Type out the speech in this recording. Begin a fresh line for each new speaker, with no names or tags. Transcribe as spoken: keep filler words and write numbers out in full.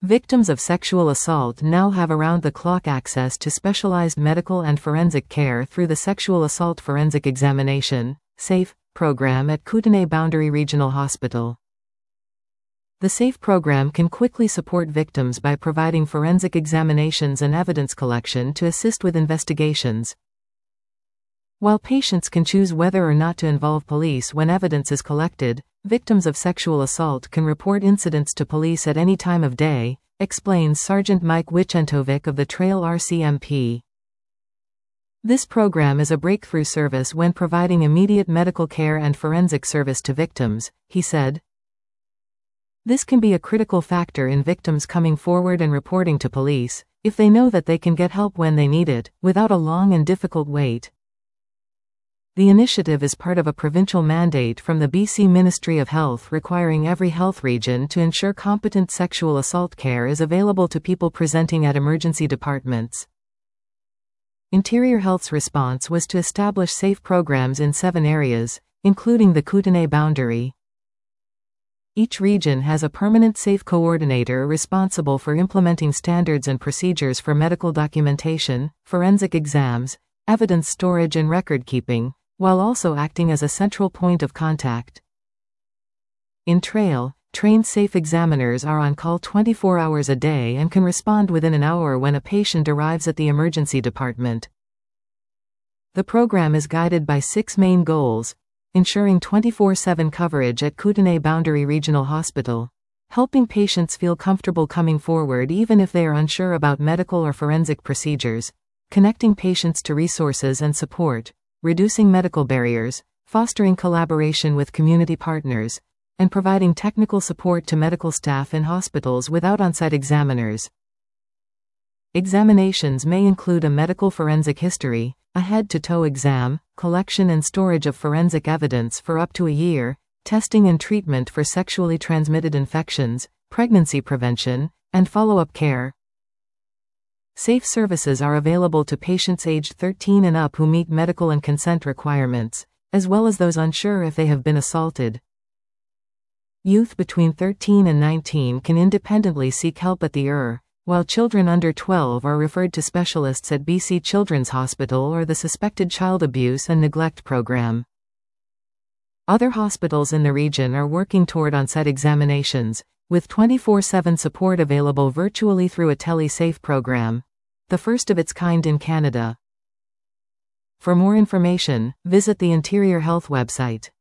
Victims of sexual assault now have around-the-clock access to specialized medical and forensic care through the Sexual Assault Forensic Examination (SAFE) program at Kootenay Boundary Regional Hospital. The SAFE program can quickly support victims by providing forensic examinations and evidence collection to assist with investigations. While patients can choose whether or not to involve police when evidence is collected, victims of sexual assault can report incidents to police at any time of day, explains Sergeant Mike Wichentovic of the Trail R C M P. This program is a breakthrough service when providing immediate medical care and forensic service to victims, he said. This can be a critical factor in victims coming forward and reporting to police, if they know that they can get help when they need it, without a long and difficult wait. The initiative is part of a provincial mandate from the B C Ministry of Health requiring every health region to ensure competent sexual assault care is available to people presenting at emergency departments. Interior Health's response was to establish SAFE programs in seven areas, including the Kootenay Boundary. Each region has a permanent SAFE coordinator responsible for implementing standards and procedures for medical documentation, forensic exams, evidence storage and record-keeping, while also acting as a central point of contact. In Trail, trained SAFE examiners are on call twenty-four hours a day and can respond within an hour when a patient arrives at the emergency department. The program is guided by six main goals: ensuring twenty-four seven coverage at Kootenay Boundary Regional Hospital, helping patients feel comfortable coming forward even if they are unsure about medical or forensic procedures, connecting patients to resources and support, reducing medical barriers, fostering collaboration with community partners, and providing technical support to medical staff in hospitals without on-site examiners. Examinations may include a medical forensic history, a head-to-toe exam, collection and storage of forensic evidence for up to a year, testing and treatment for sexually transmitted infections, pregnancy prevention, and follow-up care. SAFE services are available to patients aged thirteen and up who meet medical and consent requirements, as well as those unsure if they have been assaulted. Youth between thirteen and nineteen can independently seek help at the E R, while children under twelve are referred to specialists at B C Children's Hospital or the Suspected Child Abuse and Neglect Program. Other hospitals in the region are working toward on-site examinations, with twenty-four seven support available virtually through a tele-SAFE program, the first of its kind in Canada. For more information, visit the Interior Health website.